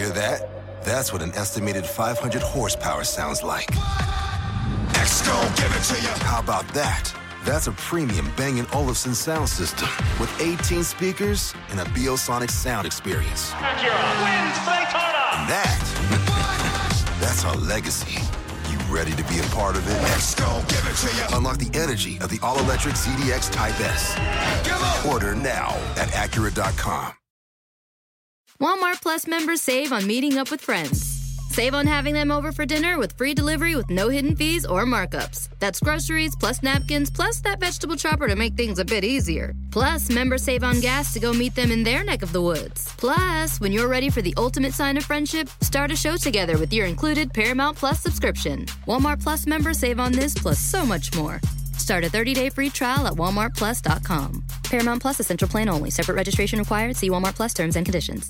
Hear that? That's what an estimated 500 horsepower sounds like. X-Gon, give it to you. How about that? That's a premium Bang & Olufsen sound system with 18 speakers and a Biosonic sound experience. Acura wins Daytona. And that's our legacy. You ready to be a part of it? X-Gon, give it to you. Unlock the energy of the all-electric ZDX Type S. Order now at Acura.com. Walmart Plus members save on meeting up with friends. Save on having them over for dinner with free delivery with no hidden fees or markups. That's groceries, plus napkins, plus that vegetable chopper to make things a bit easier. Plus, members save on gas to go meet them in their neck of the woods. Plus, when you're ready for the ultimate sign of friendship, start a show together with your included Paramount Plus subscription. Walmart Plus members save on this plus so much more. Start a 30-day free trial at walmartplus.com. Paramount Plus Essential Plan only. Separate registration required. See Walmart Plus terms and conditions.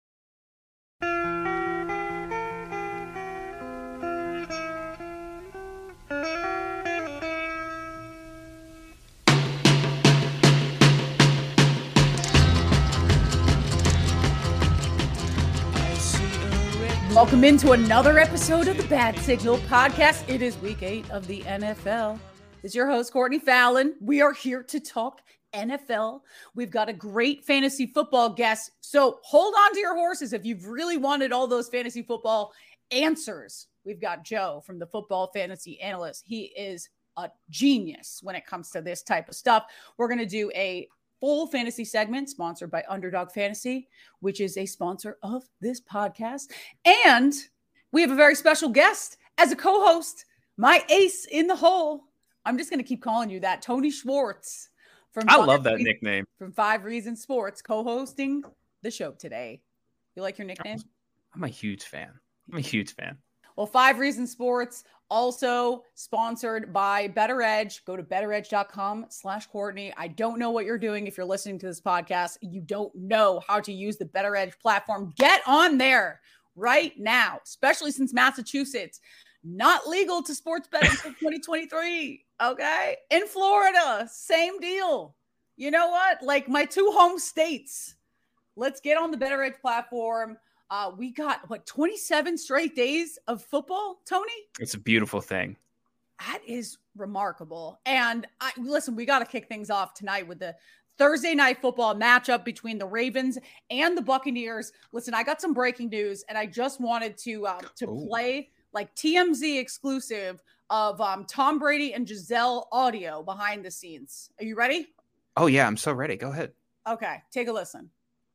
Welcome into another episode of the Bad Signal Podcast. It is week 8 of the NFL. It's your host, Courtney Fallon. We are here to talk NFL. We've got a great fantasy football guest. So hold on to your horses if you've really wanted all those fantasy football answers. We've got Joe from the Football Fantasy Analyst. He is a genius when it comes to this type of stuff. We're going to do a full fantasy segment sponsored by Underdog Fantasy, which is a sponsor of this podcast. And we have a very special guest as a co-host, my ace in the hole. I'm just going to keep calling you that. Tony Schwartz. I love that nickname. From 5 Reasons Sports, co-hosting the show today. You like your nickname? I'm a huge fan. Well, 5 Reasons Sports, also sponsored by Better Edge. Go to betteredge.com/Courtney. I don't know what you're doing if you're listening to this podcast. You don't know how to use the Better Edge platform. Get on there right now, especially since Massachusetts, not legal to sports bet until 2023. Okay. In Florida, same deal. You know what? Like my 2 home states. Let's get on the Better Edge platform. We got 27 straight days of football, Tony? It's a beautiful thing. That is remarkable. And listen, we got to kick things off tonight with the Thursday night football matchup between the Ravens and the Buccaneers. Listen, I got some breaking news, and I just wanted to play like TMZ exclusive of Tom Brady and Giselle audio behind the scenes. Are you ready? Oh yeah, I'm so ready. Go ahead. Okay, take a listen.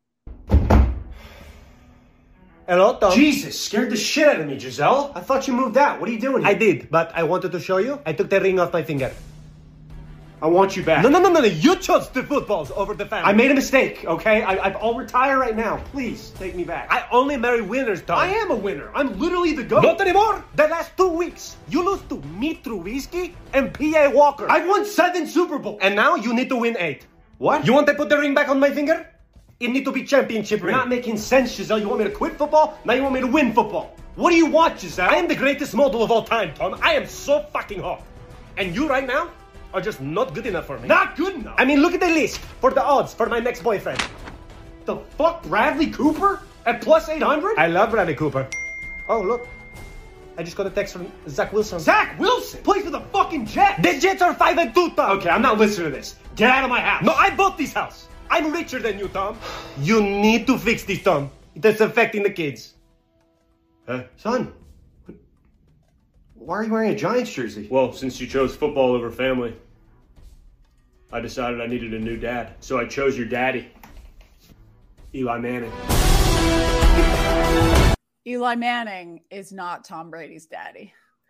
Hello, Tom. Jesus, scared the shit out of me, Giselle. I thought you moved out. What are you doing here? I did, but I wanted to show you. I took the ring off my finger. I want you back. No. You chose the footballs over the family. I made a mistake, okay? I'll retire right now. Please, take me back. I only marry winners, Tom. I am a winner. I'm literally the GOAT. Not anymore. The last 2 weeks, you lose to me Trubisky and P.A. Walker. I've won 7 Super Bowls. And now you need to win 8. What? You want to put the ring back on my finger? It need to be championship You're ring. not making sense, Giselle. You want me to quit football? Now you want me to win football. What do you want, Giselle? I am the greatest model of all time, Tom. I am so fucking hot. And you right now are just not good enough for me. Not good enough? I mean, look at the list for the odds for my next boyfriend. The fuck? Bradley Cooper? At plus 800? I love Bradley Cooper. Oh, look. I just got a text from Zach Wilson. Zach Wilson? Plays for the fucking Jets. The Jets are 5-2, Tom. Okay, I'm not listening to this. Get out of my house. No, I bought this house. I'm richer than you, Tom. You need to fix this, Tom. It is affecting the kids. Son, why are you wearing a Giants jersey? Well, since you chose football over family, I decided I needed a new dad. So I chose your daddy, Eli Manning. Eli Manning is not Tom Brady's daddy.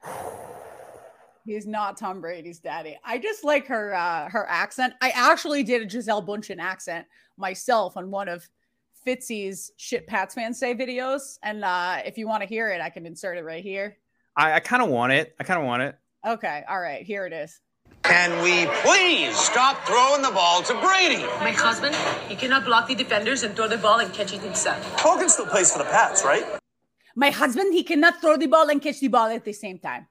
He's not Tom Brady's daddy. I just like her accent. I actually did a Giselle Bundchen accent myself on one of Fitzy's Shit Pats Fans Say videos. And if you want to hear it, I can insert it right here. I kind of want it. Okay. All right. Here it is. Can we please stop throwing the ball to Brady? My husband, he cannot block the defenders and throw the ball and catch it himself. Hogan still plays for the Pats, right? My husband, he cannot throw the ball and catch the ball at the same time.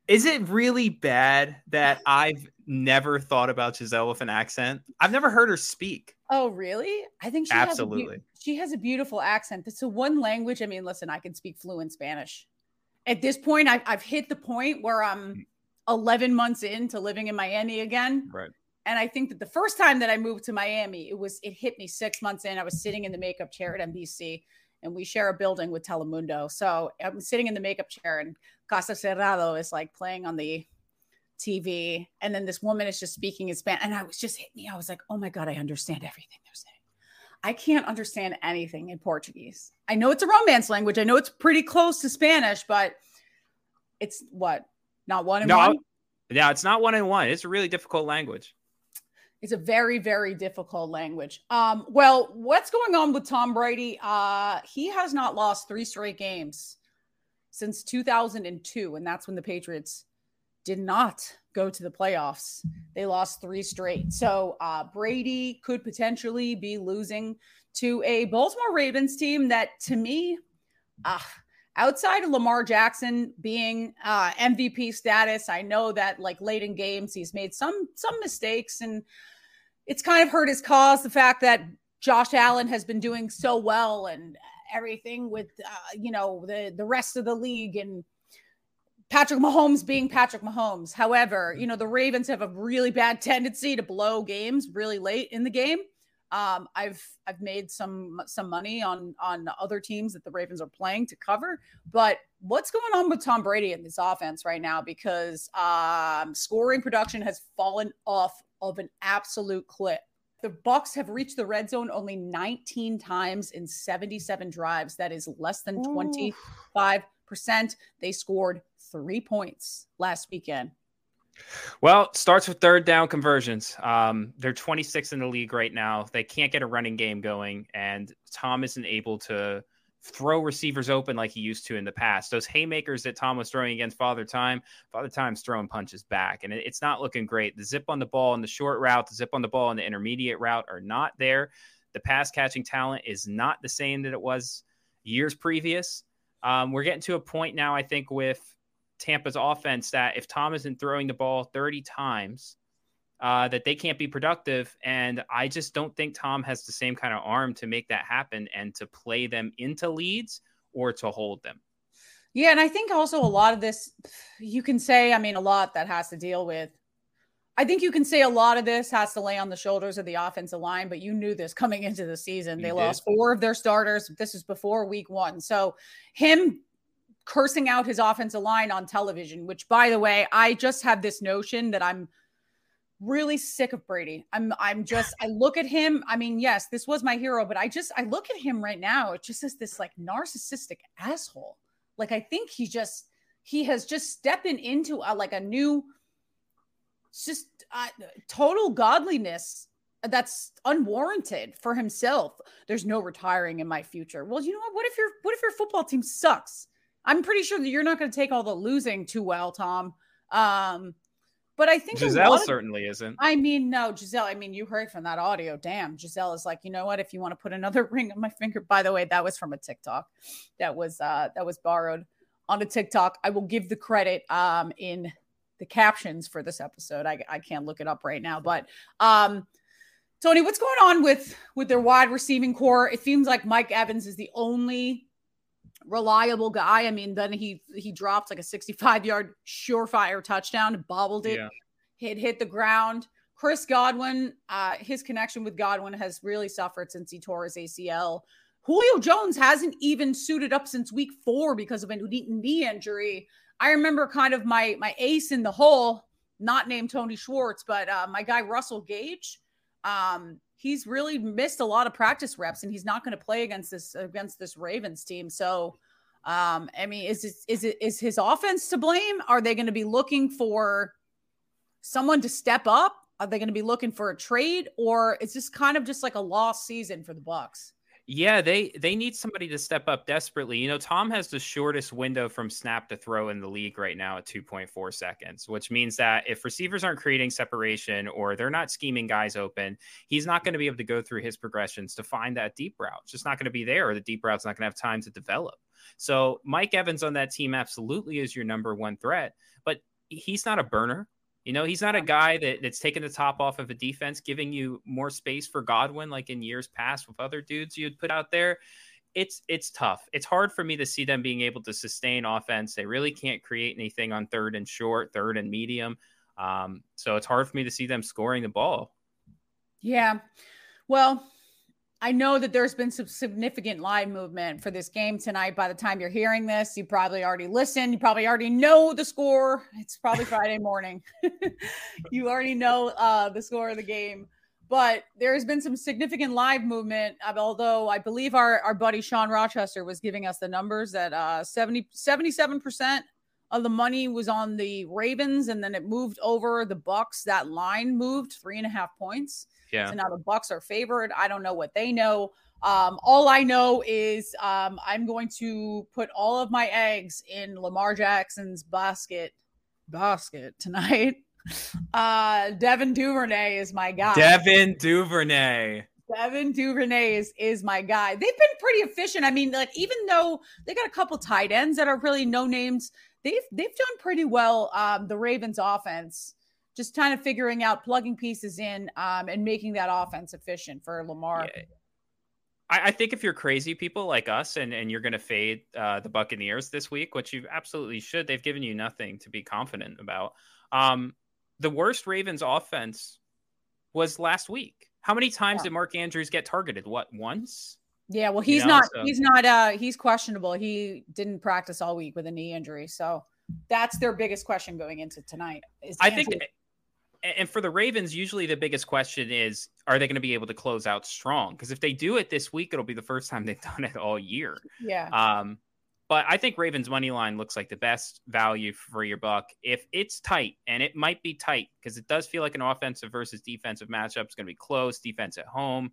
Is it really bad that I've never thought about Giselle with an accent? I've never heard her speak. Oh, really? I think she has a beautiful accent. It's a one language. I mean, listen, I can speak fluent Spanish. At this point, I've hit the point where I'm 11 months into living in Miami again. Right. And I think that the first time that I moved to Miami, it hit me 6 months in. I was sitting in the makeup chair at NBC, and we share a building with Telemundo. So I'm sitting in the makeup chair, and Casa Cerrado is like playing on the TV. And then this woman is just speaking in Spanish. And I was just hitting me. I was like, oh my God, I understand everything they're saying. I can't understand anything in Portuguese. I know it's a Romance language. I know it's pretty close to Spanish, but it's what? Not one in one? Yeah, it's not 1 in 1. It's a really difficult language. It's a very, very difficult language. Well, what's going on with Tom Brady? He has not lost 3 straight games since 2002, and that's when the Patriots did not go to the playoffs. They lost 3 straight. So Brady could potentially be losing to a Baltimore Ravens team that, to me, outside of Lamar Jackson being MVP status, I know that like late in games, he's made some mistakes, and it's kind of hurt his cause. The fact that Josh Allen has been doing so well and everything with, the rest of the league, and Patrick Mahomes being Patrick Mahomes. However, the Ravens have a really bad tendency to blow games really late in the game. I've made some money on other teams that the Ravens are playing to cover, but what's going on with Tom Brady in this offense right now? Because scoring production has fallen off of an absolute clip. The Bucs have reached the red zone only 19 times in 77 drives. That is less than 25%. They scored 3 points last weekend. Well, it starts with third down conversions. They're 26th in the league right now. They can't get a running game going, and Tom isn't able to throw receivers open like he used to in the past. Those haymakers that Tom was throwing against Father Time's throwing punches back, and it's not looking great. The zip on the ball in the short route, the zip on the ball in the intermediate route are not there. The pass catching talent is not the same that it was years previous. We're getting to a point now, I think, with Tampa's offense that if Tom isn't throwing the ball 30 times, that they can't be productive. And I just don't think Tom has the same kind of arm to make that happen and to play them into leads or to hold them. Yeah. And I think also a lot of this, you can say, a lot that has to deal with, I think you can say a lot of this has to lay on the shoulders of the offensive line, but you knew this coming into the season. They lost 4 of their starters. This is before week 1. So him cursing out his offensive line on television, which, by the way, I just have this notion that I'm really sick of Brady. I look at him. Yes, this was my hero, but I look at him right now. It just is this like narcissistic asshole. Like, I think he has just stepped into a new, just total godliness that's unwarranted for himself. There's no retiring in my future. Well, you know what? What if your football team sucks? I'm pretty sure that you're not going to take all the losing too well, Tom. But I think Giselle certainly isn't. No, Giselle. You heard from that audio. Damn, Giselle is like, you know what? If you want to put another ring on my finger, by the way, that was from a TikTok. That was borrowed on a TikTok. I will give the credit in the captions for this episode. I can't look it up right now, but Tony, what's going on with their wide receiving core? It seems like Mike Evans is the only reliable guy. Then he dropped like a 65-yard surefire touchdown, bobbled it, hit the ground. Chris Godwin, his connection with Godwin has really suffered since he tore his ACL. Julio Jones hasn't even suited up since week 4 because of a knee injury. I remember kind of my ace in the hole, not named Tony Schwartz, but my guy Russell Gage. He's really missed a lot of practice reps, and he's not going to play against this Ravens team. So, is his offense to blame? Are they going to be looking for someone to step up? Are they going to be looking for a trade, or is this kind of just like a lost season for the Bucs? Yeah, they need somebody to step up desperately. Tom has the shortest window from snap to throw in the league right now at 2.4 seconds, which means that if receivers aren't creating separation or they're not scheming guys open, he's not going to be able to go through his progressions to find that deep route. It's just not going to be there, or the deep route's not going to have time to develop. So Mike Evans on that team absolutely is your number 1 threat, but he's not a burner. You know, he's not a guy that's taking the top off of a defense, giving you more space for Godwin like in years past with other dudes you'd put out there. It's tough. It's hard for me to see them being able to sustain offense. They really can't create anything on third and short, third and medium. So it's hard for me to see them scoring the ball. Yeah. Well, I know that there's been some significant line movement for this game tonight. By the time you're hearing this, you probably already listened. You probably already know the score. It's probably Friday morning. You already know the score of the game. But there's been some significant live movement, although I believe our buddy Sean Rochester was giving us the numbers that 77% of the money was on the Ravens, and then it moved over the Bucks. That line moved 3.5 points. Yeah. So now the Bucks are favored. I don't know what they know. All I know is I'm going to put all of my eggs in Lamar Jackson's basket tonight. Devin Duvernay is my guy. Devin Duvernay is my guy. They've been pretty efficient. I mean, like, even though they got a couple tight ends that are really no names, they've done pretty well. The Ravens offense, just kind of figuring out, plugging pieces in, and making that offense efficient for Lamar. Yeah. I think if you're crazy people like us and you're going to fade the Buccaneers this week, which you absolutely should, they've given you nothing to be confident about. The worst Ravens offense was last week. How many times did Mark Andrews get targeted? What, once? Yeah, well, he's he's questionable. He didn't practice all week with a knee injury. So that's their biggest question going into tonight. And for the Ravens, usually the biggest question is, are they going to be able to close out strong? Because if they do it this week, it'll be the first time they've done it all year. Yeah. But I think Ravens money line looks like the best value for your buck. If it's tight, and it might be tight because it does feel like an offensive versus defensive matchup is going to be close, defense at home.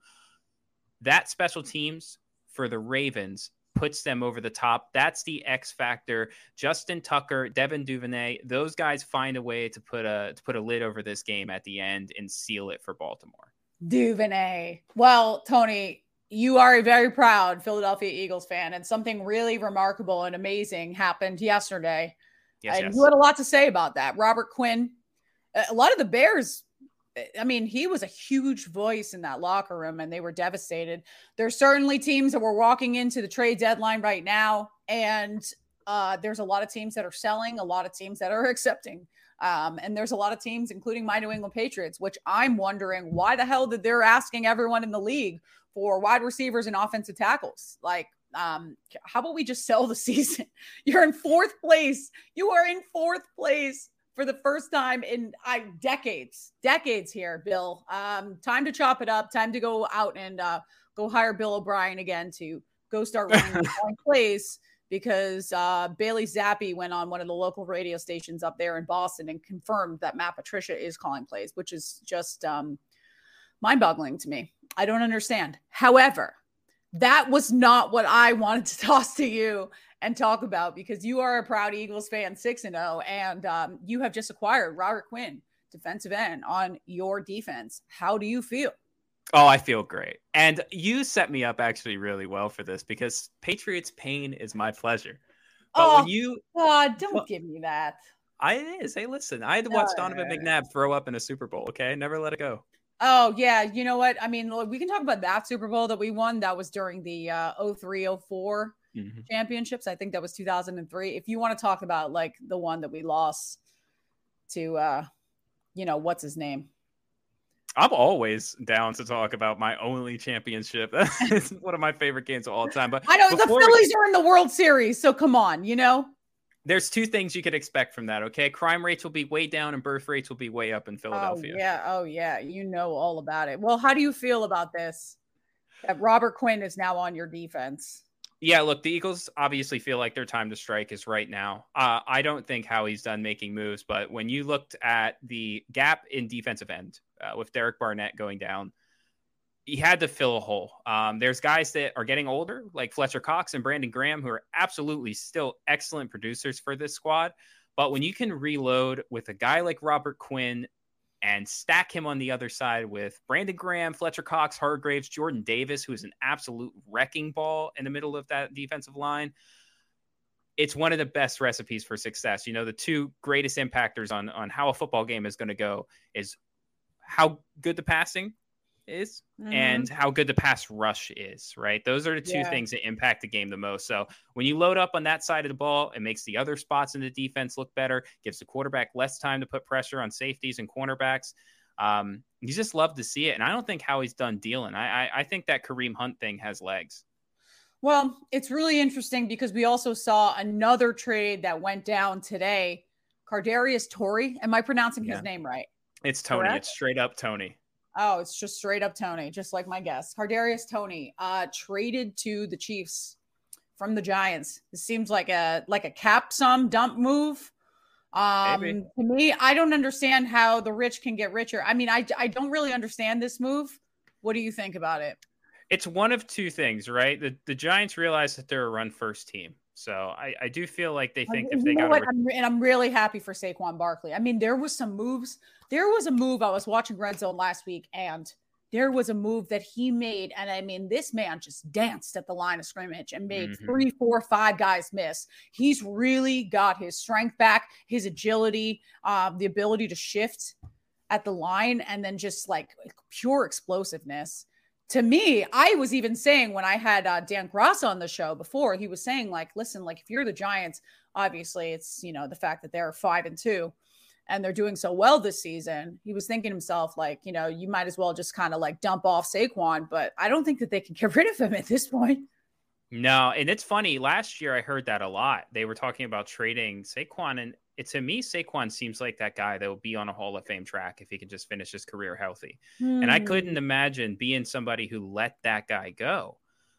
That special teams for the Ravens puts them over the top. That's the X factor. Justin Tucker, Devin Duvernay, those guys find a way to put a lid over this game at the end and seal it for Baltimore. Duvernay. Well, Tony, you are a very proud Philadelphia Eagles fan, and something really remarkable and amazing happened yesterday. Yes. You had a lot to say about that. Robert Quinn, a lot of the Bears, I mean, he was a huge voice in that locker room, and they were devastated. There's certainly teams that were walking into the trade deadline right now, and there's a lot of teams that are selling, a lot of teams that are accepting. And there's a lot of teams, including my New England Patriots, which I'm wondering why the hell did they're asking everyone in the league for wide receivers and offensive tackles. Like, how about we just sell the season? You're in fourth place. You are in fourth place for the first time in decades here, Bill. Time to chop it up. Time to go out and go hire Bill O'Brien again to go start running plays, because Bailey Zappi went on one of the local radio stations up there in Boston and confirmed that Matt Patricia is calling plays, which is just mind-boggling to me. I don't understand. However, that was not what I wanted to toss to you and talk about, because you are a proud Eagles fan, 6-0, and you have just acquired Robert Quinn, defensive end, on your defense. How do you feel? Oh, I feel great. And you set me up actually really well for this, because Patriots pain is my pleasure. But don't give me that. It is. Hey, listen, I had to watch Donovan McNabb throw up in a Super Bowl. Okay. Never let it go. Oh, yeah. You know what? I mean, we can talk about that Super Bowl that we won. That was during the 03-04 championships. I think that was 2003. If you want to talk about like the one that we lost to, what's his name? I'm always down to talk about my only championship. It's one of my favorite games of all time. But I know the Phillies are in the World Series, so come on, There's two things you could expect from that, okay? Crime rates will be way down and birth rates will be way up in Philadelphia. Oh, yeah. You know all about it. Well, how do you feel about this? That Robert Quinn is now on your defense. Yeah, look, the Eagles obviously feel like their time to strike is right now. I don't think Howie's done making moves, but when you looked at the gap in defensive end with Derek Barnett going down, he had to fill a hole. There's guys that are getting older, like Fletcher Cox and Brandon Graham, who are absolutely still excellent producers for this squad. But when you can reload with a guy like Robert Quinn and stack him on the other side with Brandon Graham, Fletcher Cox, Hargraves, Jordan Davis, who is an absolute wrecking ball in the middle of that defensive line, it's one of the best recipes for success. You know, the two greatest impactors on how a football game is going to go is how good the passing is and how good the pass rush is, right? Those are the two things that impact the game the most. So when you load up on that side of the ball, it makes the other spots in the defense look better, gives the quarterback less time to put pressure on safeties and cornerbacks. You just love to see it. And I don't think Howie's done dealing. I think that Kareem Hunt thing has legs. Well, it's really interesting because we also saw another trade that went down today. Kadarius Toney. Am I pronouncing his name right? It's Tony. Correct? It's straight up Tony. Oh, it's just straight up Tony, just like my guess. Kadarius Toney traded to the Chiefs from the Giants. This seems like a cap sum dump move. To me, I don't understand how the rich can get richer. I mean, I don't really understand this move. What do you think about it? It's one of two things, right? The Giants realize that they're a run-first team. So I do feel like they think if they got I'm really happy for Saquon Barkley. I mean, there was some moves. There was a move. I was watching Red Zone last week, and there was a move that he made. And I mean, this man just danced at the line of scrimmage and made 3, 4, 5 guys miss. He's really got his strength back, his agility, the ability to shift at the line, and then just like pure explosiveness. To me, I was even saying when I had Dan Gross on the show before, he was saying like, listen, like if you're the Giants, obviously it's, you know, the fact that they're 5-2 and they're doing so well this season. He was thinking to himself, like, you know, you might as well just kind of like dump off Saquon, but I don't think that they can get rid of him at this point. No. And it's funny. Last year I heard that a lot. They were talking about trading Saquon, and to me, Saquon seems like that guy that will be on a Hall of Fame track if he can just finish his career healthy. And I couldn't imagine being somebody who let that guy go.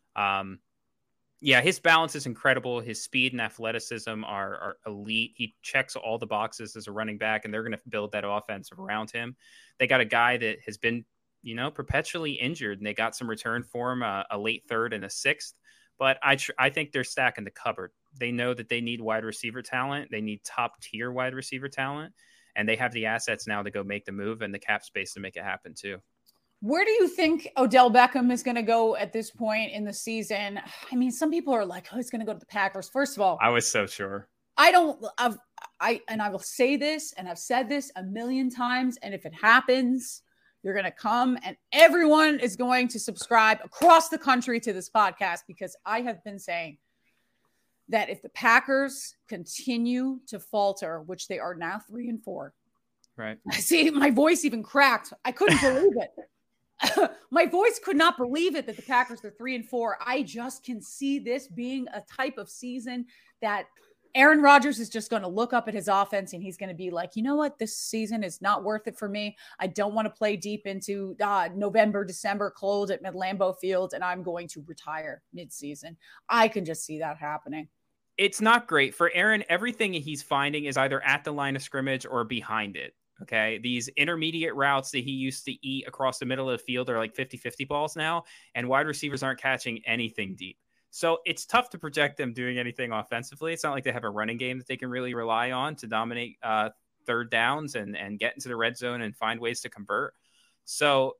His balance is incredible. His speed and athleticism are elite. He checks all the boxes as a running back, and they're going to build that offense around him. They got a guy that has been, you know, perpetually injured, and they got some return for him, a late third and a sixth. But I think they're stacking the cupboard. They know that they need wide receiver talent. They need top tier wide receiver talent, and they have the assets now to go make the move and the cap space to make it happen too. Where do you think Odell Beckham is going to go at this point in the season? I mean, some people are like, oh, he's going to go to the Packers. First of all, I was so sure. I will say this, and I've said this a million times. And if it happens, you're going to come and everyone is going to subscribe across the country to this podcast, because I have been saying that if the Packers continue to falter, which they are now 3-4. Right. See, my voice even cracked. I couldn't believe it. My voice could not believe it that the Packers are 3-4. I just can see this being a type of season that Aaron Rodgers is just going to look up at his offense and he's going to be like, you know what? This season is not worth it for me. I don't want to play deep into November, December cold at Lambeau Field, and I'm going to retire midseason. I can just see that happening. It's not great for Aaron. Everything he's finding is either at the line of scrimmage or behind it. Okay. These intermediate routes that he used to eat across the middle of the field are like 50-50 balls now, and wide receivers aren't catching anything deep. So it's tough to project them doing anything offensively. It's not like they have a running game that they can really rely on to dominate third downs and get into the red zone and find ways to convert. So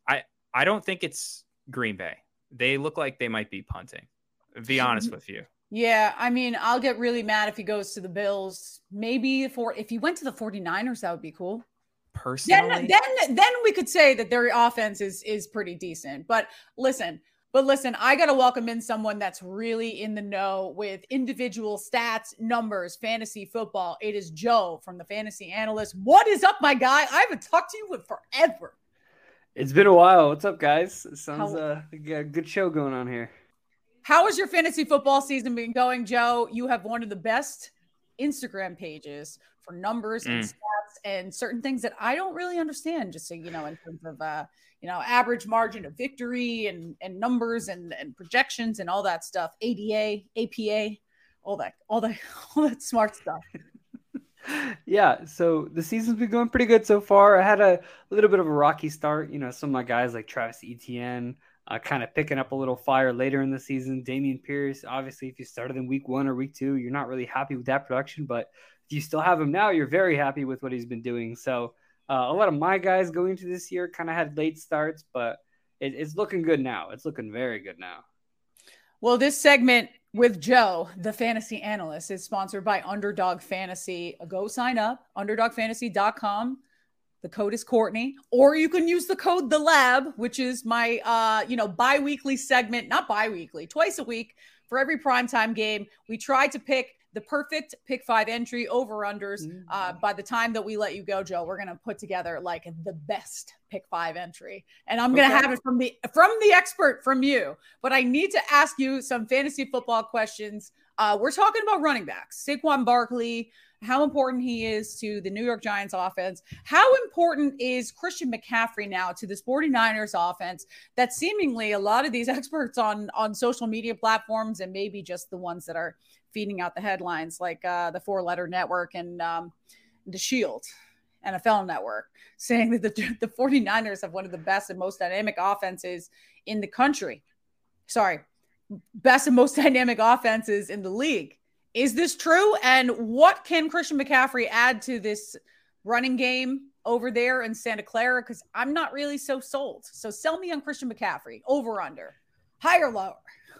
I don't think it's Green Bay. They look like they might be punting, to be honest with you. Yeah, I mean, I'll get really mad if he goes to the Bills. Maybe if he went to the 49ers, that would be cool. Personally, then we could say that their offense is pretty decent. But listen, I got to welcome in someone that's really in the know with individual stats, numbers, fantasy football. It is Joe from the Fantasy Analyst. What is up, my guy? I haven't talked to you in forever. It's been a while. What's up, guys? It sounds like a good show going on here. How has your fantasy football season been going, Joe? You have one of the best Instagram pages for numbers and stats and certain things that I don't really understand. Just so you know, in terms of average margin of victory and numbers and projections and all that stuff. ADA, APA, all that smart stuff. Yeah, so the season's been going pretty good so far. I had a little bit of a rocky start. You know, some of my guys like Travis Etienne kind of picking up a little fire later in the season. Dameon Pierce, obviously, if you started in week 1 or week 2, you're not really happy with that production. But if you still have him now, you're very happy with what he's been doing. So a lot of my guys going into this year kind of had late starts, but it's looking good now. It's looking very good now. Well, this segment with Joe, the fantasy analyst, is sponsored by Underdog Fantasy. Go sign up, underdogfantasy.com. The code is Courtney, or you can use the code The Lab, which is my, bi-weekly segment, not bi-weekly, twice a week for every primetime game. We try to pick the perfect pick 5 entry over-unders. By the time that we let you go, Joe, we're going to put together like the best pick 5 entry. And I'm going to have it from the expert, from you. But I need to ask you some fantasy football questions. We're talking about running backs. Saquon Barkley, how important he is to the New York Giants offense. How important is Christian McCaffrey now to this 49ers offense that seemingly a lot of these experts on social media platforms, and maybe just the ones that are feeding out the headlines like the 4-letter network and the Shield, NFL network, saying that the 49ers have one of the best and most dynamic offenses in the country. Sorry, best and most dynamic offenses in the league. Is this true? And what can Christian McCaffrey add to this running game over there in Santa Clara? Because I'm not really so sold. So sell me on Christian McCaffrey. Over, under, higher, lower.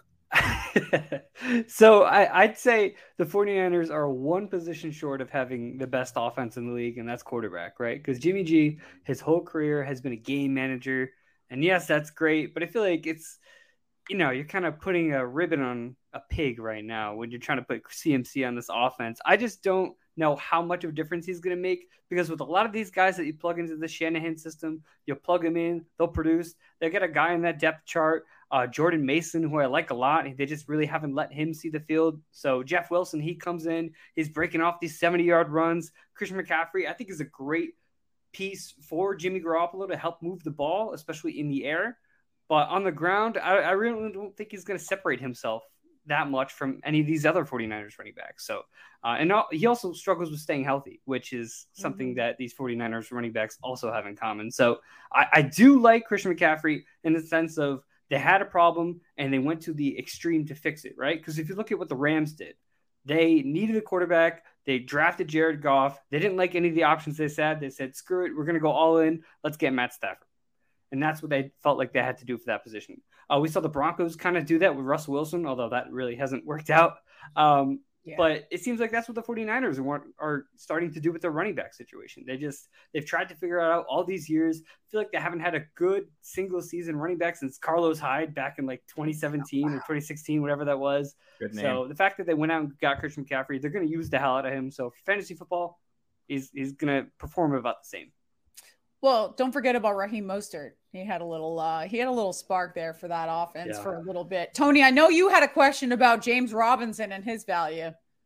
So I'd say the 49ers are one position short of having the best offense in the league, and that's quarterback, right? Because Jimmy G, his whole career has been a game manager. And yes, that's great. But I feel like it's, you're kind of putting a ribbon on a pig right now when you're trying to put CMC on this offense. I just don't know how much of a difference he's going to make, because with a lot of these guys that you plug into the Shanahan system, you'll plug them in, they'll produce. They get a guy in that depth chart, Jordan Mason, who I like a lot. They just really haven't let him see the field. So Jeff Wilson, he comes in, he's breaking off these 70-yard runs. Christian McCaffrey, I think, is a great piece for Jimmy Garoppolo to help move the ball, especially in the air. But on the ground, I really don't think he's going to separate himself that much from any of these other 49ers running backs. So, he also struggles with staying healthy, which is something that these 49ers running backs also have in common. So I do like Christian McCaffrey in the sense of they had a problem and they went to the extreme to fix it, right? Because if you look at what the Rams did, they needed a quarterback. They drafted Jared Goff. They didn't like any of the options they said. They said, screw it, we're going to go all in. Let's get Matt Stafford. And that's what they felt like they had to do for that position. We saw the Broncos kind of do that with Russell Wilson, although that really hasn't worked out. But it seems like that's what the 49ers are starting to do with their running back situation. They've tried to figure it out all these years. I feel like they haven't had a good single season running back since Carlos Hyde back in like 2017 or 2016, whatever that was. Good name. So the fact that they went out and got Christian McCaffrey, they're going to use the hell out of him. So for fantasy football, he's going to perform about the same. Well, don't forget about Raheem Mostert. He had a little spark there for that offense for a little bit. Tony, I know you had a question about James Robinson and his value.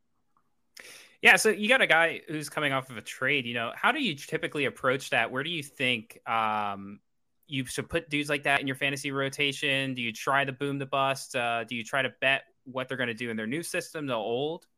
Yeah, so you got a guy who's coming off of a trade. How do you typically approach that? Where do you think you should put dudes like that in your fantasy rotation? Do you try the boom, the bust? Do you try to bet what they're going to do in their new system, the old?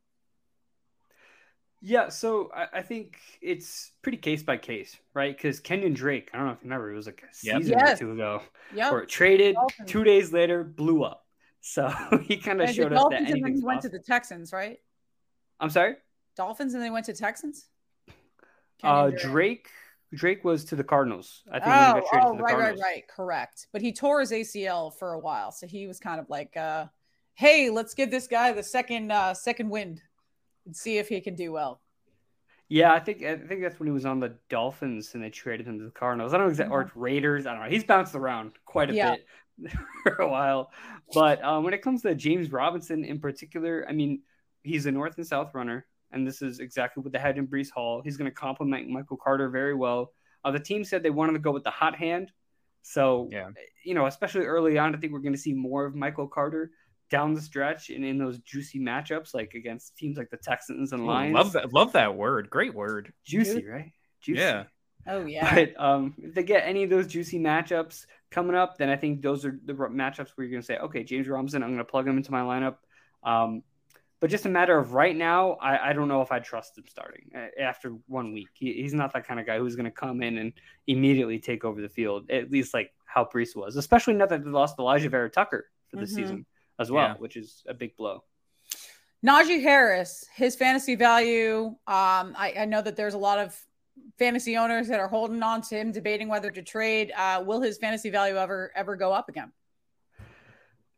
Yeah, so I think it's pretty case by case, right? Because Kenyon Drake, I don't know if you remember, it was like a season or two ago, where it traded, 2 days later, blew up. So he kind of showed us that anything's possible. And he went to the Texans, right? I'm sorry? Dolphins, and they went to Texans? Drake was to the Cardinals. I think he got traded to the Cardinals. Right. Correct. But he tore his ACL for a while, so he was kind of like, hey, let's give this guy the second wind and see if he can do well. Yeah, I think that's when he was on the Dolphins and they traded him to the Cardinals. I don't know exactly, or Raiders. I don't know. He's bounced around quite a bit for a while. But when it comes to James Robinson in particular, I mean, he's a north and south runner, and this is exactly what they had in Breece Hall. He's going to complement Michael Carter very well. The team said they wanted to go with the hot hand. So, especially early on, I think we're going to see more of Michael Carter down the stretch and in those juicy matchups, like against teams like the Texans and Lions. Love that word. Great word. Juicy, right? Juicy. Yeah. Oh yeah. But if they get any of those juicy matchups coming up, then I think those are the matchups where you're going to say, okay, James Robinson, I'm going to plug him into my lineup. But just a matter of right now, I don't know if I trust him starting after 1 week. He's not that kind of guy who's going to come in and immediately take over the field, at least like how Breece was, especially now that they lost Elijah Vera Tucker for the season as well, which is a big blow. Najee Harris, his fantasy value. I know that there's a lot of fantasy owners that are holding on to him, debating whether to trade. Will his fantasy value ever go up again?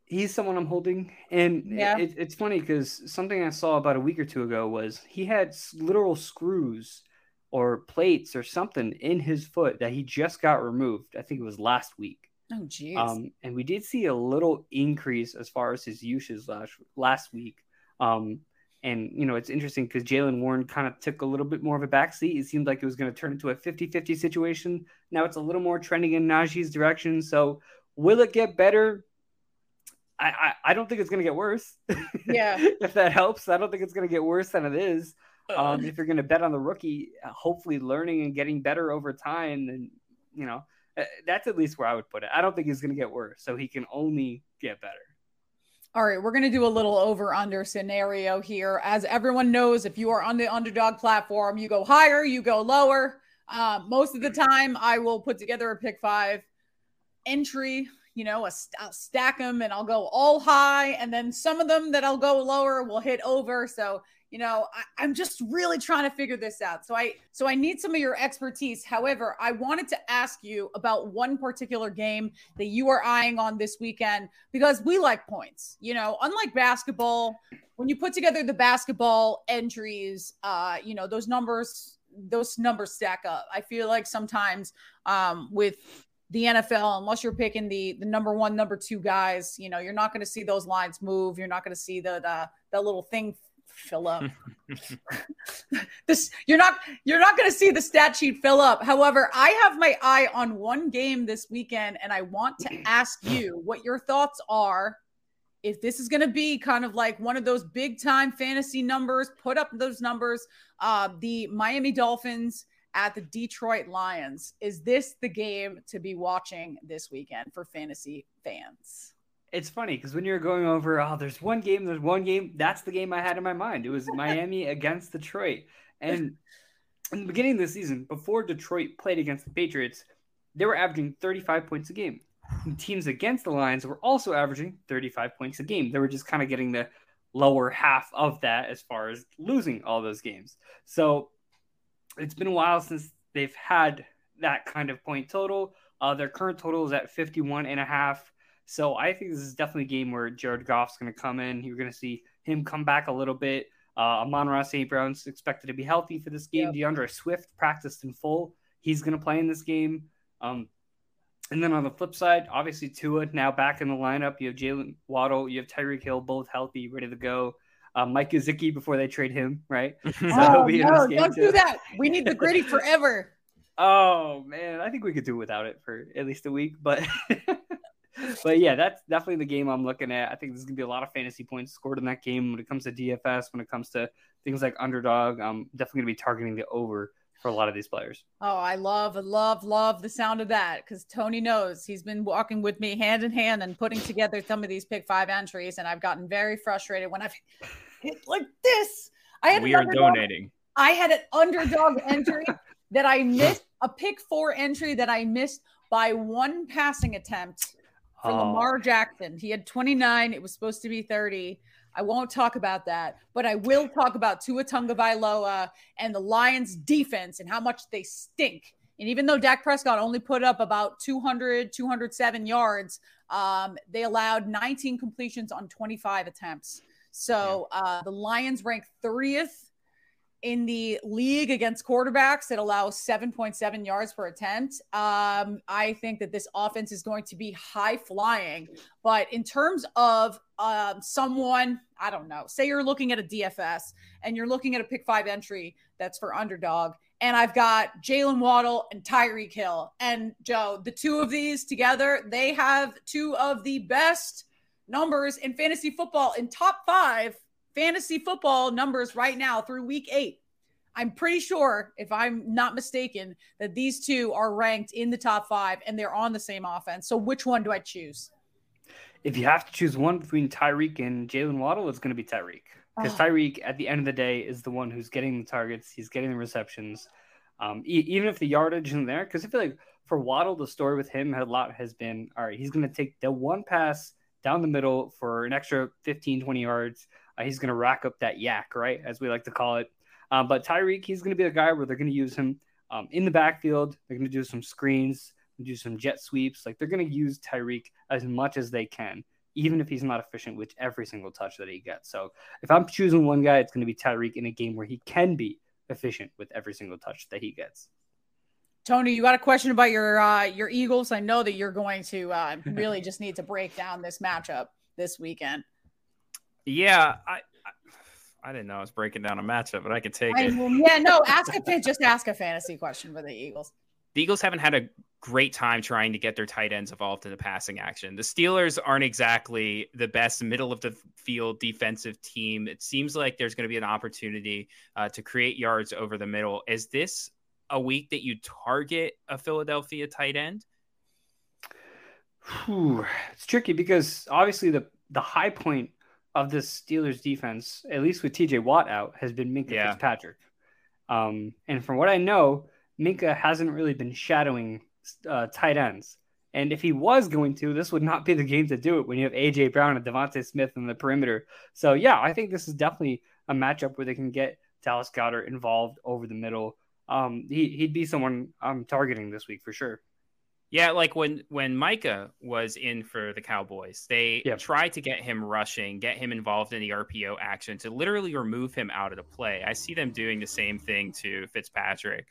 He's someone I'm holding. And it's funny because something I saw about a week or two ago was he had literal screws or plates or something in his foot that he just got removed. I think it was last week. Oh, geez. And we did see a little increase as far as his usage last week. And, it's interesting because Jaylen Warren kind of took a little bit more of a backseat. It seemed like it was going to turn into a 50-50 situation. Now it's a little more trending in Najee's direction. So will it get better? I don't think it's going to get worse. Yeah. If that helps, I don't think it's going to get worse than it is. If you're going to bet on the rookie, hopefully learning and getting better over time, then, that's at least where I would put it. I don't think he's going to get worse. So he can only get better. All right, we're going to do a little over-under scenario here. As everyone knows, if you are on the Underdog platform, you go higher, you go lower. Most of the time, I will put together a pick 5 entry. I'll stack them and I'll go all high. And then some of them that I'll go lower will hit over. So, I'm just really trying to figure this out. So I need some of your expertise. However, I wanted to ask you about one particular game that you are eyeing on this weekend, because we like points. Unlike basketball, when you put together the basketball entries, those numbers stack up. I feel like sometimes with the NFL, unless you're picking the number 1, number 2 guys, you're not going to see those lines move. You're not going to see the little thing fill up. You're not going to see the stat sheet fill up. However, I have my eye on one game this weekend, and I want to ask you what your thoughts are. If this is going to be kind of like one of those big time fantasy numbers, put up those numbers, the Miami Dolphins at the Detroit Lions. Is this the game to be watching this weekend for fantasy fans? It's funny because when you're going over, there's one game, that's the game I had in my mind. It was Miami against Detroit. And in the beginning of the season, before Detroit played against the Patriots, they were averaging 35 points a game. And teams against the Lions were also averaging 35 points a game. They were just kind of getting the lower half of that as far as losing all those games. So it's been a while since they've had that kind of point total. Their current total is at 51.5. So I think this is definitely a game where Jared Goff's going to come in. You're going to see him come back a little bit. Amon-Ra St. Brown's expected to be healthy for this game. Yep. DeAndre Swift practiced in full. He's going to play in this game. And then on the flip side, obviously Tua now back in the lineup. You have Jalen Waddle. You have Tyreek Hill, both healthy, ready to go. Mike Gesicki before they trade him, right? So no, don't do that. We need the gritty forever. Oh, man. I think we could do without it for at least a week. But yeah, that's definitely the game I'm looking at. I think there's going to be a lot of fantasy points scored in that game. When it comes to DFS, when it comes to things like Underdog, I'm definitely going to be targeting the over for a lot of these players. Oh, I love the sound of that, because Tony knows he's been walking with me hand in hand and putting together some of these pick 5 entries, and I've gotten very frustrated when I've hit like this. We are donating. I had an Underdog entry that I missed, a pick 4 entry that I missed by one passing attempt for Lamar Jackson. He had 29. It was supposed to be 30. I won't talk about that, but I will talk about Tua Tagovailoa and the Lions defense and how much they stink. And even though Dak Prescott only put up about 207 yards, they allowed 19 completions on 25 attempts. So the Lions rank 30th in the league against quarterbacks that allow 7.7 yards per attempt. I think that this offense is going to be high flying, but in terms of someone, I don't know, say you're looking at a DFS and you're looking at a pick 5 entry that's for Underdog, and I've got Jalen Waddle and Tyreek Hill. And Joe, the two of these together, they have two of the best numbers in fantasy football, in top 5 fantasy football numbers right now through week 8. I'm pretty sure, if I'm not mistaken, that these two are ranked in the top 5 and they're on the same offense. So which one do I choose? If you have to choose one between Tyreek and Jalen Waddle, it's going to be Tyreek. Because Tyreek, at the end of the day, is the one who's getting the targets. He's getting the receptions. Even if the yardage isn't there, because I feel like for Waddle, the story with him has been, all right, he's going to take the one pass down the middle for an extra 15, 20 yards. He's going to rack up that yak, right, as we like to call it. But Tyreek, he's going to be the guy where they're going to use him in the backfield. They're going to do some screens, do some jet sweeps. Like, they're going to use Tyreek as much as they can even if he's not efficient with every single touch that he gets. So if I'm choosing one guy, it's going to be Tyreek in a game where he can be efficient with every single touch that he gets. Tony, you got a question about your Eagles? I know that you're going to really just need to break down this matchup this weekend. Yeah, I didn't know I was breaking down a matchup, but I could take it. Yeah, no, just ask a fantasy question for the Eagles. The Eagles haven't had a great time trying to get their tight ends involved in the passing action. The Steelers aren't exactly the best middle of the field defensive team. It seems like there's going to be an opportunity to create yards over the middle. Is this a week that you target a Philadelphia tight end? It's tricky because obviously the high point of the Steelers defense, at least with TJ Watt out, has been Minkah Fitzpatrick. And from what I know, Minkah hasn't really been shadowing tight ends. And if he was going to, this would not be the game to do it when you have A.J. Brown and Devontae Smith in the perimeter. So, yeah, I think this is definitely a matchup where they can get Dallas Goedert involved over the middle. He'd be someone I'm targeting this week for sure. Yeah, like when Micah was in for the Cowboys, they tried to get him rushing, get him involved in the RPO action to literally remove him out of the play. I see them doing the same thing to Fitzpatrick.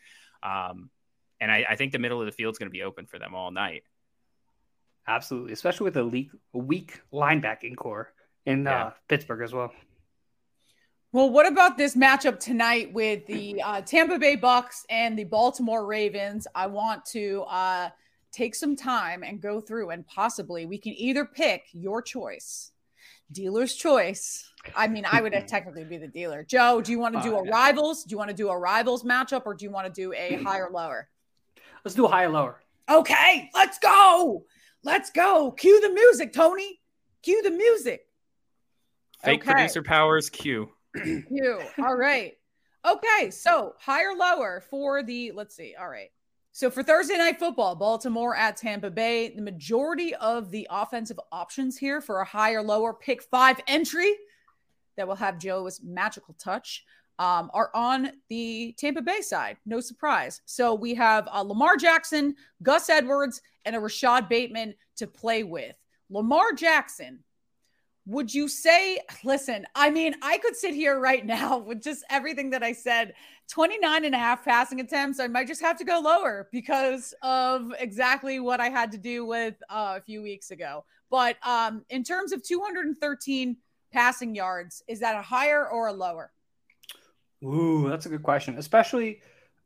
And I think the middle of the field is going to be open for them all night. Absolutely, especially with a weak linebacking core in Pittsburgh as well. Well, what about this matchup tonight with the Tampa Bay Bucks and the Baltimore Ravens? I want to take some time and go through, and possibly we can either pick your choice, dealer's choice. I mean, I would technically be the dealer. Joe, do you want to do a rivals? Do you want to do a rivals matchup, or do you want to do a higher lower? Let's do a higher lower. Okay, let's go. Let's go. Cue the music, Tony. Cue the music. Fake producer powers, cue. Cue. All right. Okay, so higher lower for the, let's see. All right. So for Thursday Night Football, Baltimore at Tampa Bay, the majority of the offensive options here for a higher lower pick 5 entry that will have Joe's magical touch are on the Tampa Bay side. No surprise. So we have Lamar Jackson, Gus Edwards, and a Rashad Bateman to play with. Lamar Jackson, would you say, listen, I mean, I could sit here right now with just everything that I said, 29.5 passing attempts. I might just have to go lower because of exactly what I had to do with a few weeks ago. But in terms of 213 passing yards, is that a higher or a lower? Ooh, that's a good question. Especially,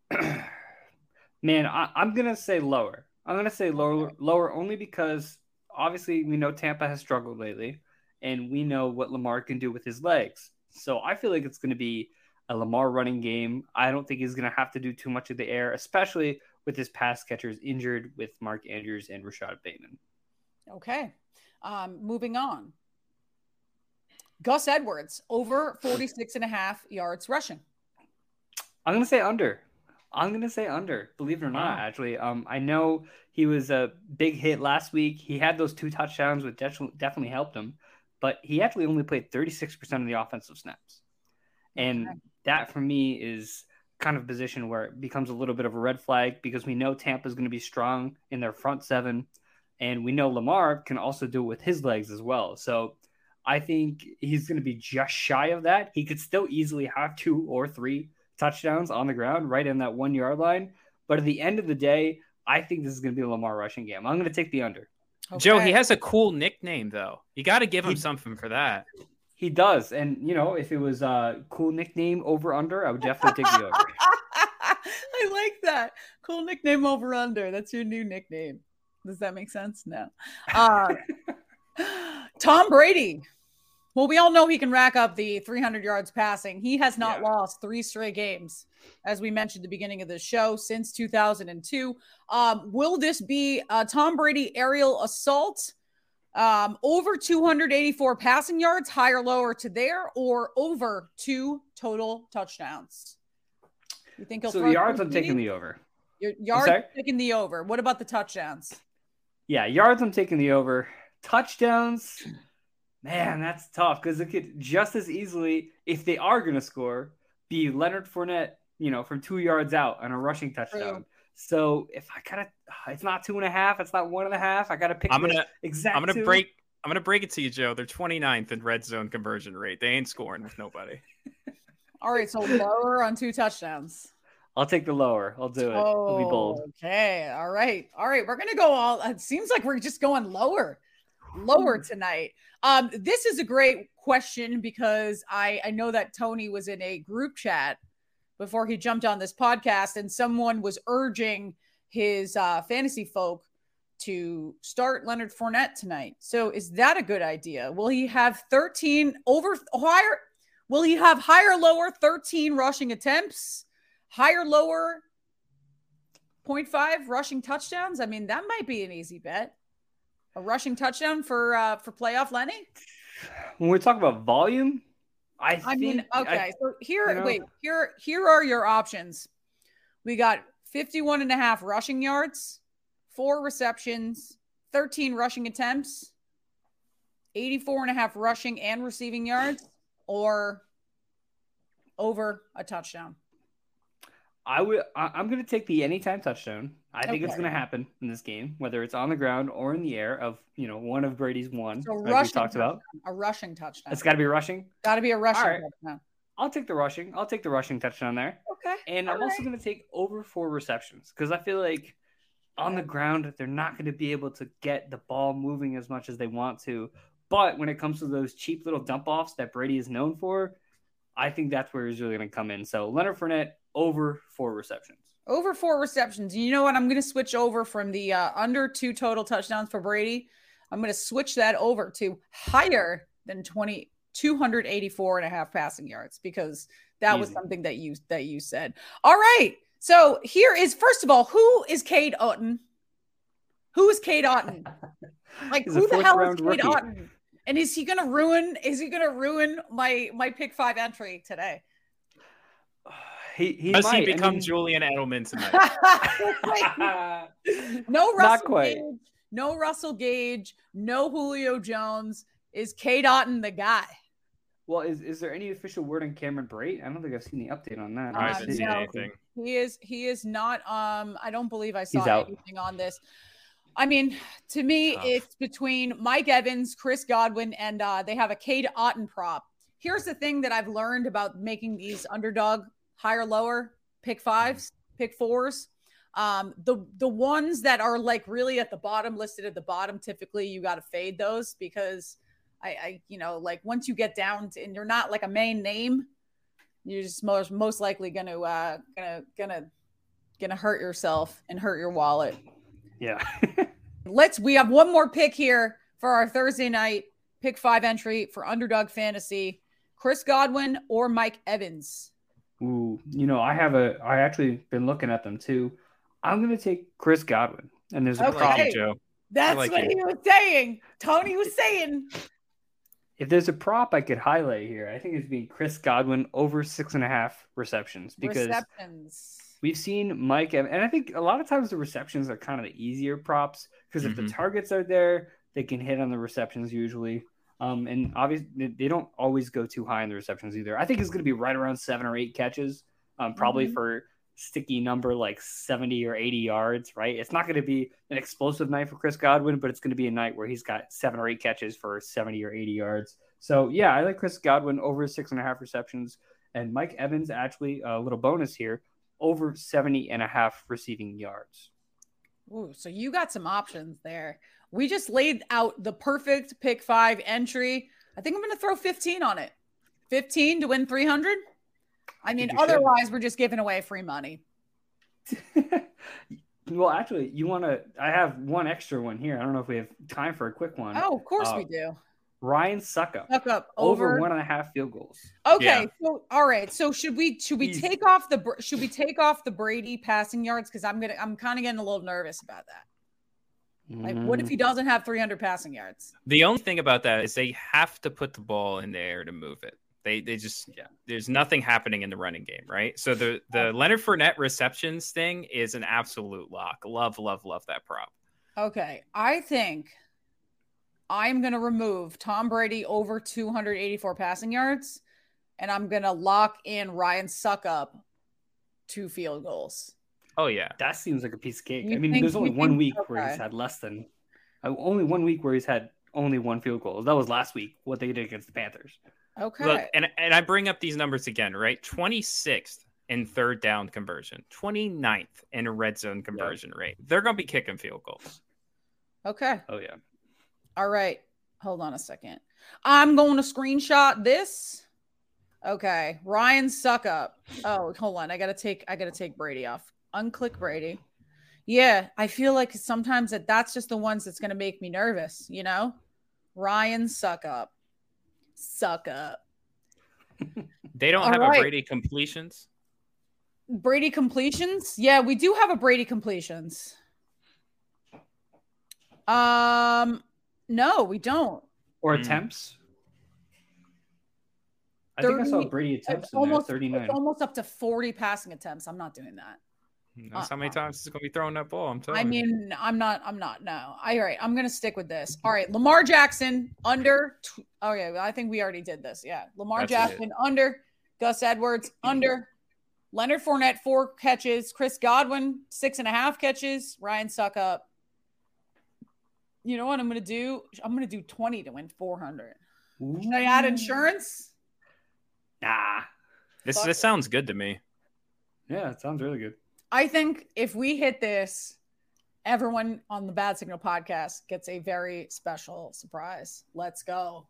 man, I'm going to say lower. I'm going to say lower only because obviously we know Tampa has struggled lately. And we know what Lamar can do with his legs. So I feel like it's going to be a Lamar running game. I don't think he's going to have to do too much of the air, especially with his pass catchers injured with Mark Andrews and Rashad Bateman. Okay. Moving on. Gus Edwards, over 46.5 yards rushing. I'm going to say under. Believe it or not, actually. I know he was a big hit last week. He had those 2 touchdowns, which definitely helped him. But he actually only played 36% of the offensive snaps. And that, for me, is kind of a position where it becomes a little bit of a red flag because we know Tampa is going to be strong in their front 7. And we know Lamar can also do it with his legs as well. So I think he's going to be just shy of that. He could still easily have 2 or 3 touchdowns on the ground right in that 1 yard line. But at the end of the day, I think this is going to be a Lamar rushing game. I'm going to take the under. Okay. Joe, he has a cool nickname, though. You got to give him something for that. He does. And, you know, if it was a cool nickname over under, I would definitely take the over. I like that. Cool nickname over under. That's your new nickname. Does that make sense? No. Tom Brady. Well, we all know he can rack up the 300 yards passing. He has not lost 3 straight games, as we mentioned at the beginning of the show, since 2002. Will this be Tom Brady aerial assault? Over 284 passing yards, higher, lower to there, or over 2 total touchdowns? You think he'll throw yards? I'm taking the over. Your yards taking the over. What about the touchdowns? Yeah, yards. I'm taking the over. Touchdowns. Man, that's tough because it could just as easily, if they are going to score, be Leonard Fournette, you know, from 2 yards out on a rushing touchdown. True. So if I gotta, it's not 2.5, it's not 1.5. I gotta pick. I'm gonna break I'm gonna break it to you, Joe. They're 29th in red zone conversion rate. They ain't scoring with nobody. All right, so lower on 2 touchdowns. I'll take the lower. I'll do it. I'll be bold. Okay. All right. We're gonna go all. It seems like we're just going lower tonight. This is a great question because I know that Tony was in a group chat before he jumped on this podcast, and someone was urging his fantasy folk to start Leonard Fournette tonight. So is that a good idea? Will he have 13 over higher? Will he have higher, lower 13 rushing attempts, higher, lower 0.5 rushing touchdowns? I mean, that might be an easy bet. A rushing touchdown for playoff Lenny. When we talk about volume, here are your options. We got 51.5 rushing yards, 4 receptions, 13 rushing attempts, 84.5 rushing and receiving yards, or over a touchdown. I'm going to take the anytime touchdown. I think it's going to happen in this game, whether it's on the ground or in the air of, one of Brady's one, so like we talked about. A rushing touchdown. It's got to be rushing? Got to be a rushing touchdown. I'll take the rushing. I'll take the rushing touchdown there. Okay. And I'm also going to take over 4 receptions because I feel like on the ground, they're not going to be able to get the ball moving as much as they want to. But when it comes to those cheap little dump offs that Brady is known for, I think that's where he's really going to come in. So Leonard Fournette over 4 receptions. Over 4 receptions. You know what? I'm going to switch over from the under 2 total touchdowns for Brady. I'm going to switch that over to higher than 284.5 passing yards because that was something that you said. All right. So here is, first of all, who is Cade Otton? Who is Cade Otton? Like, who the hell is Cade Otton? And is he gonna ruin my pick 5 entry today? Does he become Julian Edelman tonight? No Russell Gage, no Russell Gage, no Julio Jones. Is Cade Otton the guy? Well, is there any official word on Cameron Brate? I don't think I've seen the update on that. I haven't seen anything. He is not. I don't believe I saw anything on this. I mean, to me, it's between Mike Evans, Chris Godwin, and they have a Cade Otton prop. Here's the thing that I've learned about making these underdog higher, lower pick 5s, pick 4s. The ones that are like really at the bottom, listed at the bottom, typically you got to fade those because I like once you get down to, and you're not like a main name, you're just most likely gonna hurt yourself and hurt your wallet. Yeah. We have one more pick here for our Thursday night pick 5 entry for Underdog Fantasy. Chris Godwin or Mike Evans. Ooh, I actually been looking at them too. I'm going to take Chris Godwin. And there's a prop. Joe. That's what he was saying. Tony was saying. If there's a prop I could highlight here, I think it's being Chris Godwin over 6.5 receptions because we've seen Mike Evans, and I think a lot of times the receptions are kind of the easier props because if the targets are there, they can hit on the receptions usually. And obviously they don't always go too high in the receptions either. I think it's going to be right around 7 or 8 catches, probably for sticky number like 70 or 80 yards, right? It's not going to be an explosive night for Chris Godwin, but it's going to be a night where he's got 7 or 8 catches for 70 or 80 yards. So yeah, I like Chris Godwin over 6.5 receptions, and Mike Evans, actually a little bonus here, over 70.5 receiving yards. Ooh, so you got some options there. We just laid out the perfect pick 5 entry. I think I'm going to throw 15 on it. 15 to win 300. I mean, otherwise we're just giving away free money. Well, actually, I have one extra one here. I don't know if we have time for a quick one. Oh, of course we do. Ryan Suckup over 1.5 field goals. Okay, yeah. So all right. So should we take off the Brady passing yards? Because I'm kind of getting a little nervous about that. Like, what if he doesn't have 300 passing yards? The only thing about that is they have to put the ball in the air to move it. They just there's nothing happening in the running game, right? So the Leonard Fournette receptions thing is an absolute lock. Love that prop. Okay, I think I'm going to remove Tom Brady over 284 passing yards, and I'm going to lock in Ryan Suckup 2 field goals. Oh, yeah. That seems like a piece of cake. There's only 1 week where he's had less than – only 1 week where he's had only one field goal. That was last week, what they did against the Panthers. Okay. Look, and I bring up these numbers again, right? 26th in third down conversion, 29th in a red zone conversion rate. They're going to be kicking field goals. Okay. Oh, yeah. All right. Hold on a second. I'm going to screenshot this. Okay. Ryan Suckup. Oh, hold on. I gotta take Brady off. Unclick Brady. Yeah, I feel like sometimes that's just the ones that's gonna make me nervous, you know? Ryan Suckup. They don't have a Brady completions. Brady completions? Yeah, we do have a Brady completions. No, we don't. Or attempts. I think I saw Brady attempts in there, 39. It's almost up to 40 passing attempts. I'm not doing that. That's how many times he's going to be throwing that ball. I'm telling you. I mean, I'm not. No. All right. I'm going to stick with this. All right. Lamar Jackson under. Okay. I think we already did this. Yeah. Lamar Jackson under. Gus Edwards under. Leonard Fournette 4 catches. Chris Godwin 6.5 catches. Ryan Suckup. You know what I'm going to do? I'm going to do 20 to win 400. Should I add insurance? Nah. This sounds good to me. Yeah, it sounds really good. I think if we hit this, everyone on the Bad Signal podcast gets a very special surprise. Let's go.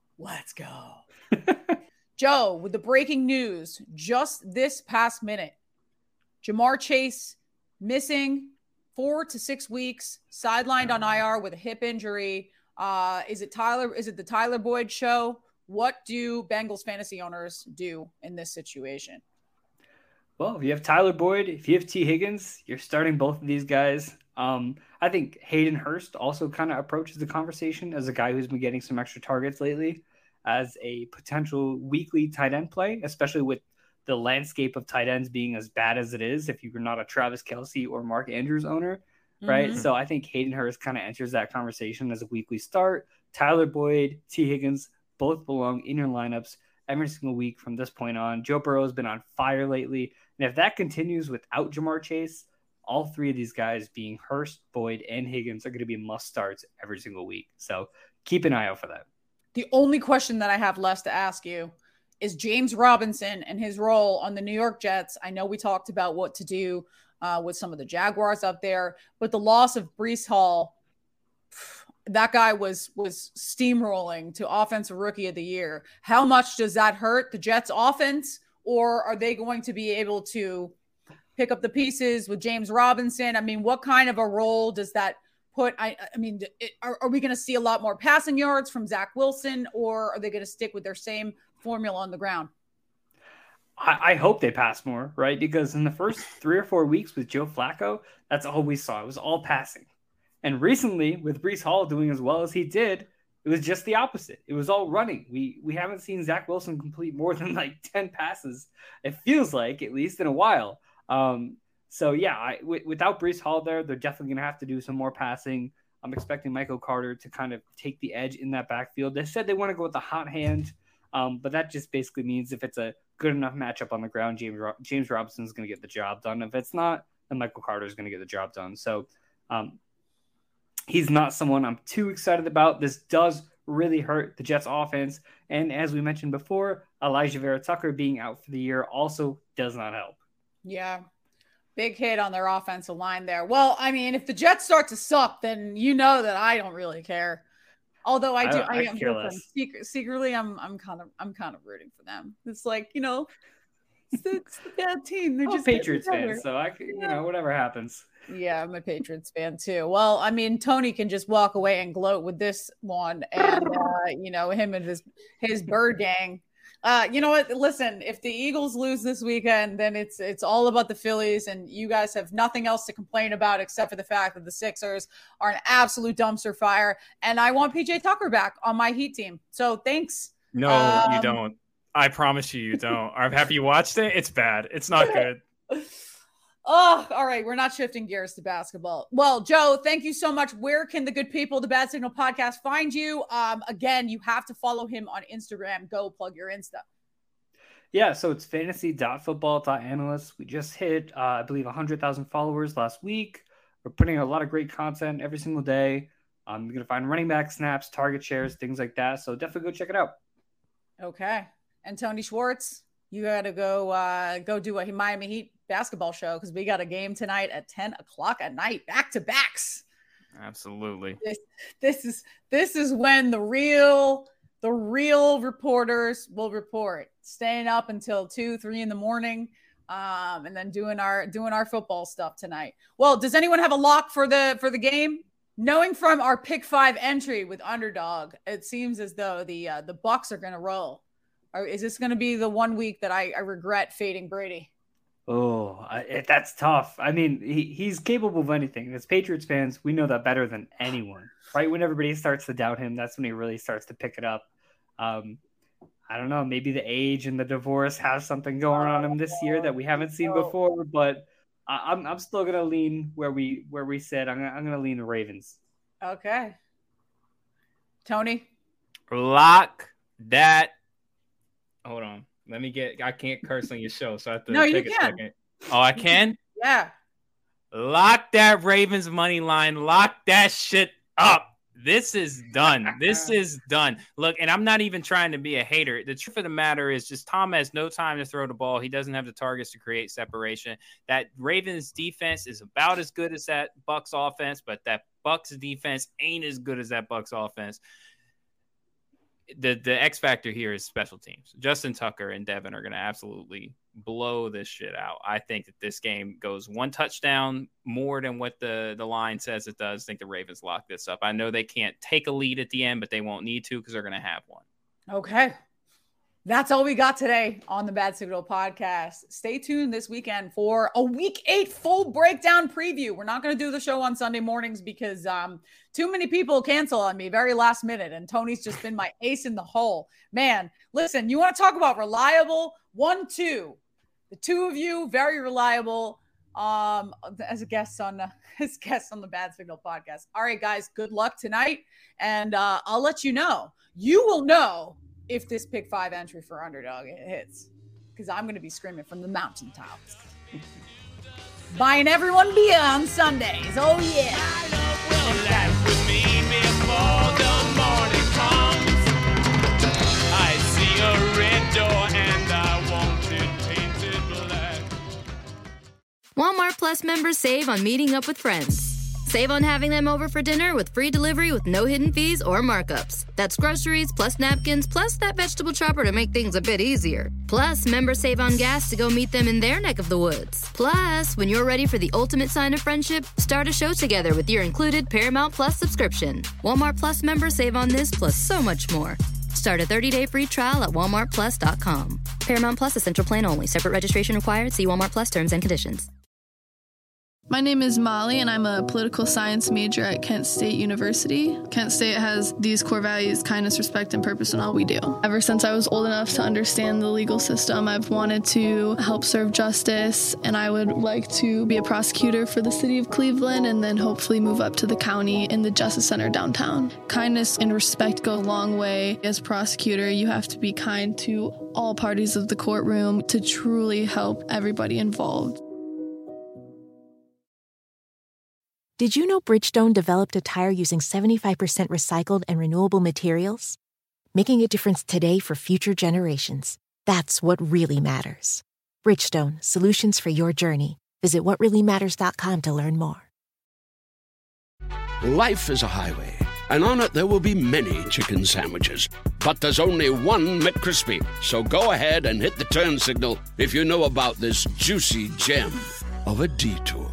Joe, with the breaking news, just this past minute, Ja'Marr Chase missing 4 to 6 weeks, sidelined on IR with a hip injury. Is it the Tyler Boyd show? What do Bengals fantasy owners do in this situation? Well, if you have Tyler Boyd, if you have T. Higgins, you're starting both of these guys. I think Hayden Hurst also kind of approaches the conversation as a guy who's been getting some extra targets lately as a potential weekly tight end play, especially with the landscape of tight ends being as bad as it is if you're not a Travis Kelce or Mark Andrews owner, right? Mm-hmm. So I think Hayden Hurst kind of enters that conversation as a weekly start. Tyler Boyd, T. Higgins, both belong in your lineups every single week from this point on. Joe Burrow has been on fire lately. And if that continues without Ja'Marr Chase, all three of these guys being Hurst, Boyd, and Higgins are going to be must starts every single week. So keep an eye out for that. The only question that I have left to ask you is James Robinson and his role on the New York Jets. I know we talked about what to do with some of the Jaguars up there, but the loss of Breece Hall, that guy was steamrolling to Offensive Rookie of the Year. How much does that hurt the Jets offense? Or are they going to be able to pick up the pieces with James Robinson? I mean, what kind of a role does that put? Are we going to see a lot more passing yards from Zach Wilson, or are they going to stick with their same formula on the ground? I hope they pass more, right? Because in the first 3 or 4 weeks with Joe Flacco, that's all we saw. It was all passing. And recently, with Breece Hall doing as well as he did, it was just the opposite. It was all running. We haven't seen Zach Wilson complete more than like 10 passes. It feels like, at least in a while. So yeah, without Breece Hall there, they're definitely going to have to do some more passing. I'm expecting Michael Carter to kind of take the edge in that backfield. They said they want to go with the hot hand, but that just basically means if it's a good enough matchup on the ground, James Robinson is going to get the job done. If it's not, then Michael Carter is going to get the job done. So he's not someone I'm too excited about. This does really hurt the Jets offense. And as we mentioned before, Elijah Vera Tucker being out for the year also does not help. Yeah. Big hit on their offensive line there. Well, I mean, if the Jets start to suck, then you know that I don't really care. Although I am secretly I'm kind of rooting for them. It's like, you know, it's the bad team. They're just Patriots fans, so whatever happens. Yeah, I'm a Patriots fan too. Well, I mean, Tony can just walk away and gloat with this one, and him and his bird gang. You know what? Listen, if the Eagles lose this weekend, then it's all about the Phillies, and you guys have nothing else to complain about except for the fact that the Sixers are an absolute dumpster fire. And I want PJ Tucker back on my Heat team. So thanks. No, you don't. I promise you don't. Have you watched it? It's bad. It's not good. Oh, all right. We're not shifting gears to basketball. Well, Joe, thank you so much. Where can the good people of the Bad Signal podcast find you? Again, you have to follow him on Instagram. Go plug your Insta. Yeah, so it's fantasy.football.analyst. We just hit, I believe, 100,000 followers last week. We're putting a lot of great content every single day. You're going to find running back snaps, target shares, things like that. So definitely go check it out. Okay. And Tony Schwartz, you got to go do a Miami Heat basketball show because we got a game tonight at 10 o'clock at night, back-to-backs. Absolutely. This is when the real reporters will report, staying up until 2-3 in the morning, and then doing our football stuff tonight. Well, does anyone have a lock for the game? Knowing from our pick 5 entry with Underdog, it seems as though the Bucks are going to roll. Or is this going to be the 1 week that I regret fading Brady? Oh, that's tough. I mean, he's capable of anything. As Patriots fans, we know that better than anyone, right? When everybody starts to doubt him, that's when he really starts to pick it up. I don't know. Maybe the age and the divorce has something going on him this year that we haven't seen before. But I'm still gonna lean where we said. I'm gonna lean the Ravens. Okay, Tony, lock that. Hold on. I can't curse on your show, so I have to take a second. Oh, I can? Yeah. Lock that Ravens money line. Lock that shit up. This is done. This is done. Look, and I'm not even trying to be a hater. The truth of the matter is just Tom has no time to throw the ball. He doesn't have the targets to create separation. That Ravens defense is about as good as that Bucks offense, but that Bucks defense ain't as good as that Bucks offense. The X factor here is special teams. Justin Tucker and Devin are going to absolutely blow this shit out. I think that this game goes 1 touchdown more than what the line says it does. I think the Ravens lock this up. I know they can't take a lead at the end, but they won't need to because they're going to have one. Okay. That's all we got today on the Bad Signal podcast. Stay tuned this weekend for a Week 8 full breakdown preview. We're not going to do the show on Sunday mornings because too many people cancel on me very last minute, and Tony's just been my ace in the hole. Man, listen, you want to talk about reliable? 1-2. The two of you, very reliable as guests on the Bad Signal podcast. All right, guys, good luck tonight, and I'll let you know. You will know if this pick 5 entry for Underdog hits, because I'm going to be screaming from the mountaintops. Buying everyone beer on Sundays. Oh, yeah. I see a red door and I want it painted black. Walmart Plus members save on meeting up with friends. Save on having them over for dinner with free delivery with no hidden fees or markups. That's groceries plus napkins plus that vegetable chopper to make things a bit easier. Plus, members save on gas to go meet them in their neck of the woods. Plus, when you're ready for the ultimate sign of friendship, start a show together with your included Paramount Plus subscription. Walmart Plus members save on this plus so much more. Start a 30-day free trial at walmartplus.com. Paramount Plus Essential Plan only. Separate registration required. See Walmart Plus terms and conditions. My name is Molly, and I'm a political science major at Kent State University. Kent State has these core values: kindness, respect, and purpose in all we do. Ever since I was old enough to understand the legal system, I've wanted to help serve justice, and I would like to be a prosecutor for the city of Cleveland and then hopefully move up to the county in the Justice Center downtown. Kindness and respect go a long way. As prosecutor, you have to be kind to all parties of the courtroom to truly help everybody involved. Did you know Bridgestone developed a tire using 75% recycled and renewable materials? Making a difference today for future generations. That's what really matters. Bridgestone, solutions for your journey. Visit whatreallymatters.com to learn more. Life is a highway, and on it there will be many chicken sandwiches. But there's only one McCrispy. So go ahead and hit the turn signal if you know about this juicy gem of a detour.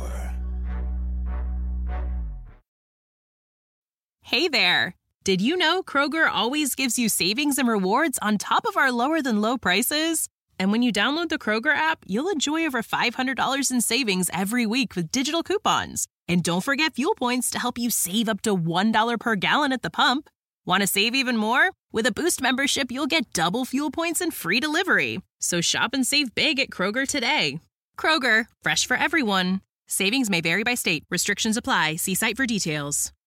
Hey there! Did you know Kroger always gives you savings and rewards on top of our lower-than-low prices? And when you download the Kroger app, you'll enjoy over $500 in savings every week with digital coupons. And don't forget fuel points to help you save up to $1 per gallon at the pump. Want to save even more? With a Boost membership, you'll get double fuel points and free delivery. So shop and save big at Kroger today. Kroger, fresh for everyone. Savings may vary by state. Restrictions apply. See site for details.